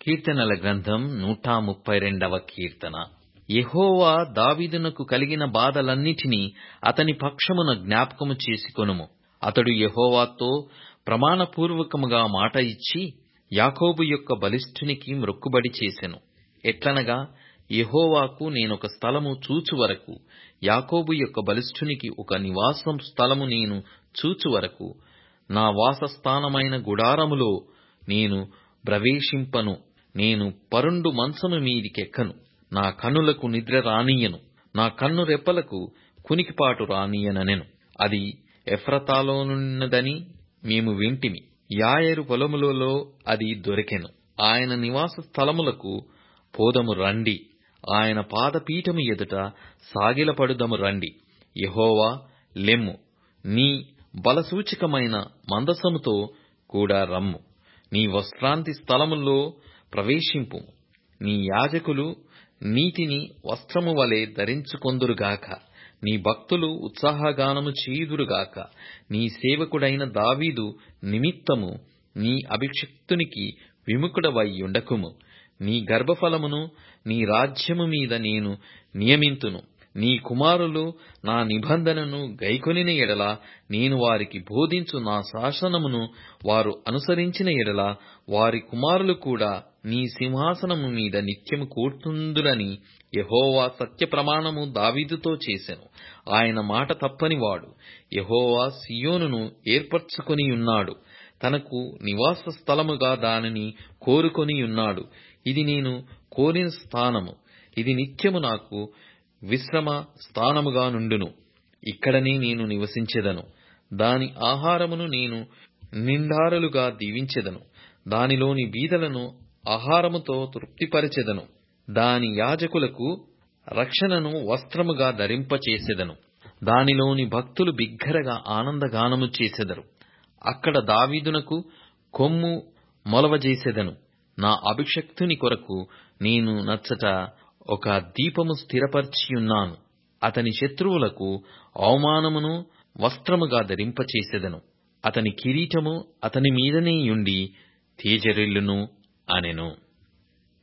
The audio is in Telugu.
కీర్తనల గ్రంథం 132వ కీర్తన. యెహోవా దావీదునకు కలిగిన బాధలన్నిటినీ అతని పక్షమున జ్ఞాపకము చేసుకొనుము. అతడు యెహోవాతో ప్రమాణపూర్వకముగా మాట ఇచ్చి యాకోబు యొక్క బలిష్ఠునికి మ్రొక్కుబడి చేసెను. ఎట్లనగా, యెహోవాకు నేనొక స్థలము చూచు వరకు, యాకోబు యొక్క బలిష్ఠునికి ఒక నివాసం స్థలము నేను చూచు వరకు, నా వాసస్థానమైన గుడారములో నేను ప్రవేశింపను. నేను పరుండు మంచము మీదికెక్కను. నా కన్నులకు నిద్ర రానియ్యను, నా కన్ను రెప్పలకు కునికిపాటు రానియ్యననెను. అది ఎఫ్రతాలోనున్నదని మేము వింటిమి. యాయరు పొలములలో అది దొరికెను. ఆయన నివాస స్థలములకు పోదము రండి, ఆయన పాదపీఠము ఎదుట సాగిలపడుదము రండి. యెహోవా, లెమ్ము, నీ బలసూచకమైన మందసముతో కూడా రమ్ము. నీ విశ్రాంతి స్థలములో ప్రవేశింపుము. నీ యాజకులు నీతిని వస్త్రము వలె ధరించుకొందురుగాక. నీ భక్తులు ఉత్సాహగానము చేయుదురుగాక. నీ సేవకుడైన దావీదు నిమిత్తము నీ అభిషిక్తునికి విముఖుడవై ఉండకుము. నీ గర్భఫలమును నీ రాజ్యము మీద నేను నియమింతును. నీ కుమారులు నా నిబంధనను గైకొనిన ఎడల, నేను వారికి బోధించు నా శాసనమును వారు అనుసరించిన ఎడల, వారి కుమారులు కూడా నీ సింహాసనము మీద నిత్యము కూర్చుందురని యెహోవా సత్య ప్రమాణము దావీదుతో చేసెను. ఆయన మాట తప్పనివాడు. యెహోవా సీయోనును ఏర్పరచుకొనియున్నాడు, తనకు నివాస స్థలముగా దానిని కోరుకొనియున్నాడు. ఇది నేను కోరిన స్థానము, ఇది నిత్యము నాకు విశ్రమ స్థానముగా నుండును. ఇక్కడనే నేను నివసించెదను. దాని ఆహారమును నేను నిండారులుగా దీవించెదను. దానిలోని బీదలను ఆహారముతో తృప్తిపరచెదను. దాని యాజకులకు రక్షణను వస్త్రముగా ధరింపచేసెదను. దానిలోని భక్తులు బిగ్గరగా ఆనందగానము చేసెదరు. అక్కడ దావీదునకు కొమ్ము మొలవజేసెదను. నా అభిషిక్తుని కొరకు నేను నచ్చట ఒక దీపము స్థిరపరచియున్నాను. అతని శత్రువులకు అవమానమును వస్త్రముగా ధరింపచేసెదను. అతని కిరీటము అతని మీదనే యుండి తేజరిల్లును అనెను.